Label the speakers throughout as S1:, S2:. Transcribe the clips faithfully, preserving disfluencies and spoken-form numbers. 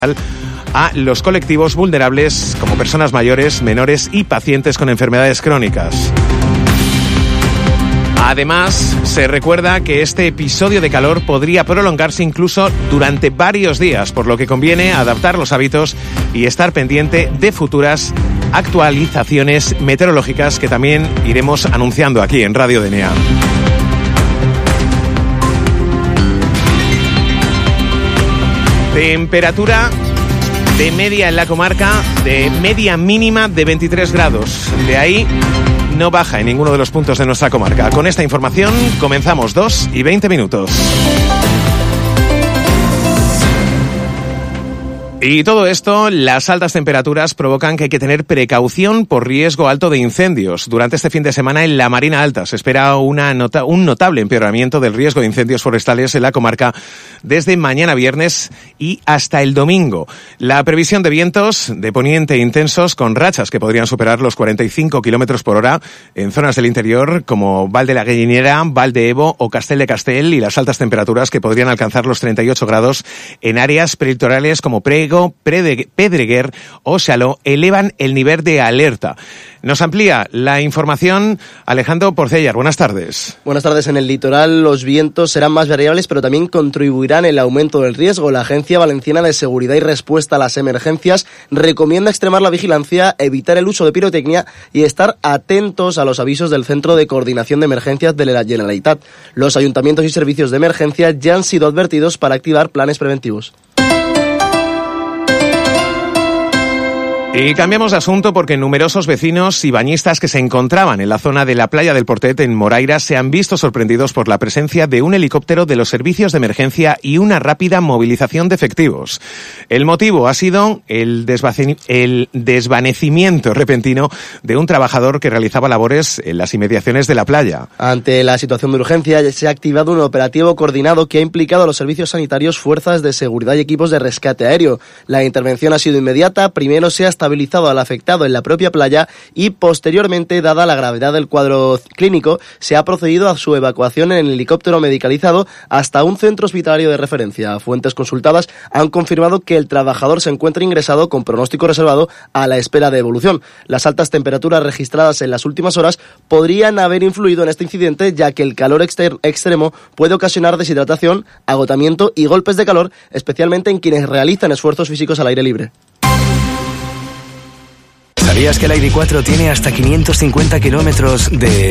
S1: a los colectivos vulnerables como personas mayores, menores y pacientes con enfermedades crónicas. Además, se recuerda que este episodio de calor podría prolongarse incluso durante varios días, por lo que conviene adaptar los hábitos y estar pendiente de futuras actualizaciones meteorológicas que también iremos anunciando aquí en Radio D N A. Temperatura de media en la comarca, de media mínima de veintitrés grados. De ahí no baja en ninguno de los puntos de nuestra comarca. Con esta información comenzamos dos y veinte minutos. Y todo esto, las altas temperaturas provocan que hay que tener precaución por riesgo alto de incendios. Durante este fin de semana en la Marina Alta se espera una nota, un notable empeoramiento del riesgo de incendios forestales en la comarca desde mañana viernes y hasta el domingo. La previsión de vientos de poniente intensos con rachas que podrían superar los cuarenta y cinco kilómetros por hora en zonas del interior como Val de la Gallinera, Val de Evo o Castel de Castel, y las altas temperaturas que podrían alcanzar los treinta y ocho grados en áreas prelitorales como Prego, Pedreguer o Xaló elevan el nivel de alerta. Nos amplía la información Alejandro Porcellar. Buenas tardes.
S2: Buenas tardes. En el litoral los vientos serán más variables, pero también contribuirán en el aumento del riesgo. La Agencia Valenciana de Seguridad y Respuesta a las Emergencias recomienda extremar la vigilancia, evitar el uso de pirotecnia y estar atentos a los avisos del Centro de Coordinación de Emergencias de la Generalitat. Los ayuntamientos y servicios de emergencia ya han sido advertidos para activar planes preventivos.
S1: Y cambiamos de asunto porque numerosos vecinos y bañistas que se encontraban en la zona de la playa del Portet en Moraira se han visto sorprendidos por la presencia de un helicóptero de los servicios de emergencia y una rápida movilización de efectivos. El motivo ha sido el, desvaci- el desvanecimiento repentino de un trabajador que realizaba labores en las inmediaciones de la playa.
S2: Ante la situación de urgencia se ha activado un operativo coordinado que ha implicado a los servicios sanitarios, fuerzas de seguridad y equipos de rescate aéreo. La intervención ha sido inmediata. Primero se ha estabilizado al afectado en la propia playa y posteriormente, dada la gravedad del cuadro clínico, se ha procedido a su evacuación en el helicóptero medicalizado hasta un centro hospitalario de referencia. Fuentes consultadas han confirmado que el trabajador se encuentra ingresado con pronóstico reservado a la espera de evolución. Las altas temperaturas registradas en las últimas horas podrían haber influido en este incidente, ya que el calor exter- extremo puede ocasionar deshidratación, agotamiento y golpes de calor, especialmente en quienes realizan esfuerzos físicos al aire libre.
S3: ¿Sabías que el I D cuatro tiene hasta quinientos cincuenta kilómetros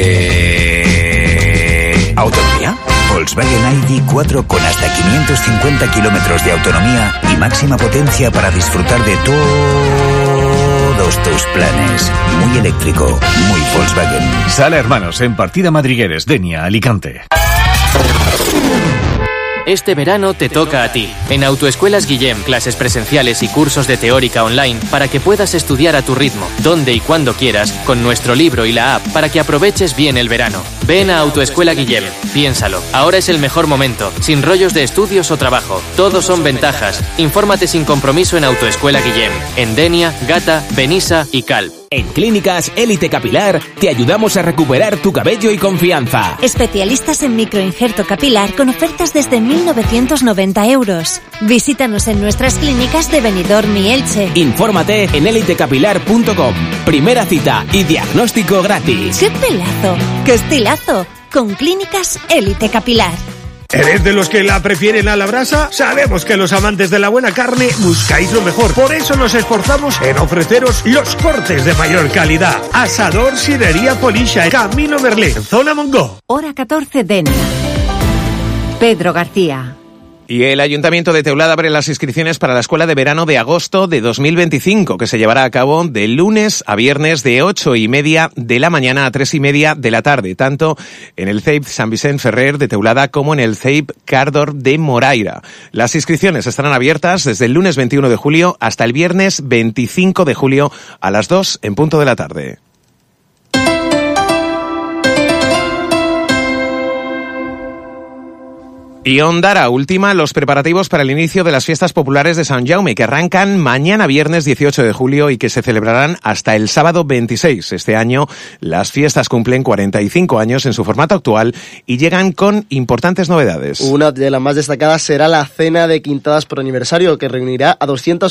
S3: de autonomía? Volkswagen I D cuatro con hasta quinientos cincuenta kilómetros de autonomía y máxima potencia para disfrutar de todos tus planes. Muy eléctrico, muy Volkswagen.
S4: Sala Hermanos en Partida Madrigueres, Denia, Alicante.
S5: Este verano te toca a ti. En Autoescuelas Guillem, clases presenciales y cursos de teórica online para que puedas estudiar a tu ritmo, donde y cuando quieras, con nuestro libro y la app para que aproveches bien el verano. Ven a Autoescuela Guillem, piénsalo. Ahora es el mejor momento, sin rollos de estudios o trabajo. Todos son ventajas. Infórmate sin compromiso en Autoescuela Guillem, en Denia, Gata, Benissa y Calp.
S6: En Clínicas Élite Capilar te ayudamos a recuperar tu cabello y confianza.
S7: Especialistas en microinjerto capilar con ofertas desde mil novecientos noventa euros. Visítanos en nuestras clínicas de Benidorm y Elche.
S6: Infórmate en élite capilar punto com. Primera cita y diagnóstico gratis.
S7: ¡Qué pelazo! ¡Qué estilazo! Con Clínicas Élite Capilar.
S8: ¿Eres de los que la prefieren a la brasa? Sabemos que los amantes de la buena carne buscáis lo mejor. Por eso nos esforzamos en ofreceros los cortes de mayor calidad. Asador Sidería Polisha, Camino Merlé, Zona Mongó.
S9: Hora catorce, Denia. Pedro García.
S1: Y el Ayuntamiento de Teulada abre las inscripciones para la Escuela de Verano de agosto de dos mil veinticinco, que se llevará a cabo de lunes a viernes de ocho y media de la mañana a tres y media de la tarde, tanto en el C E I P San Vicent Ferrer de Teulada como en el C E I P Cardor de Moraira. Las inscripciones estarán abiertas desde el lunes veintiuno de julio hasta el viernes veinticinco de julio a las dos en punto de la tarde. Y Ondara ultima los preparativos para el inicio de las fiestas populares de Sant Jaume, que arrancan mañana viernes dieciocho de julio y que se celebrarán hasta el sábado veintiséis. Este año las fiestas cumplen cuarenta y cinco años en su formato actual y llegan con importantes novedades.
S2: Una de las más destacadas será la cena de quintadas por aniversario, que reunirá a doscientas